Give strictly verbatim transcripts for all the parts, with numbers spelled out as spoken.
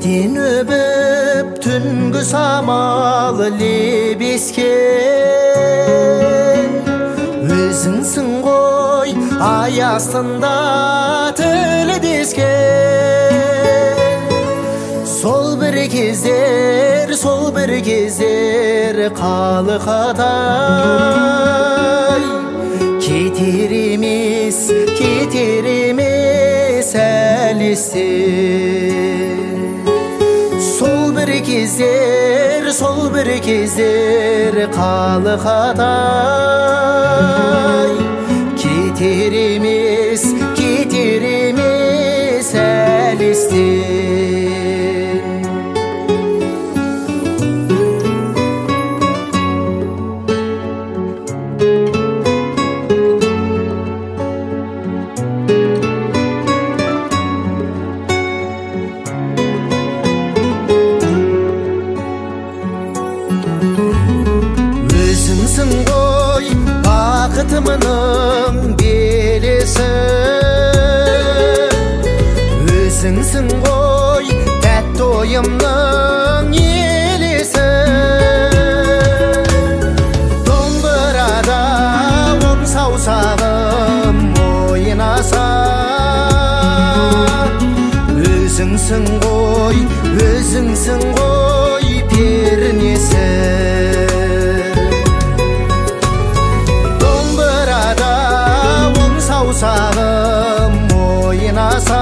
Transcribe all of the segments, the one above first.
Kedin öpüp түнгү самал лебескен, өзіңсің ғой ай астында тілдескен. Сол бір кездер, сол бір кездер қалқадай, кетер емес, кетер емес әлі естен. Сол бір кездер, сол бір кездер қалқадай, кетер емес, кетер емес әлі естен. Өзіңсің ғой бақытымның белесі, өзіңсің ғой тәтті ойымның елесі. Домбырада он саусағым ойнаса, өзіңсің ғой, өзіңсің ғой пернесі. Сауысағым ойнаса,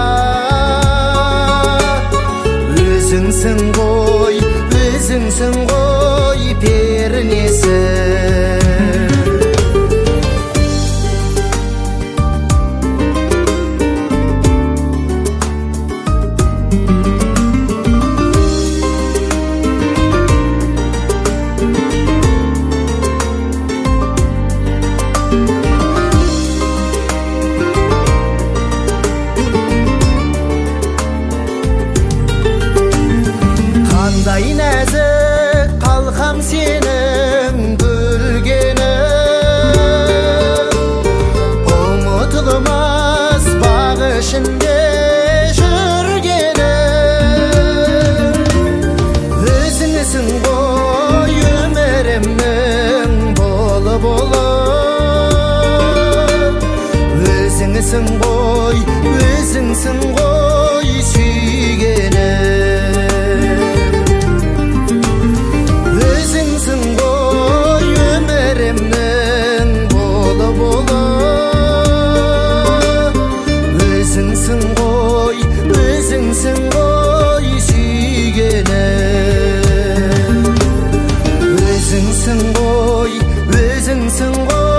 өзіңсің ғой, өзіңсің ғой пернесі. Қандай нәзік қалқам сенің гүлгенің, ұмытылмас бақ ішінде жүргенің. Өзіңсің ғой өмірімнің болы болып, өзіңсің ғой, өзіңсің ғой сүйгенім. Өзіңсің ғой, өзіңсің ғой сүйгенім. Өзіңсің ғой, өзіңсің ғой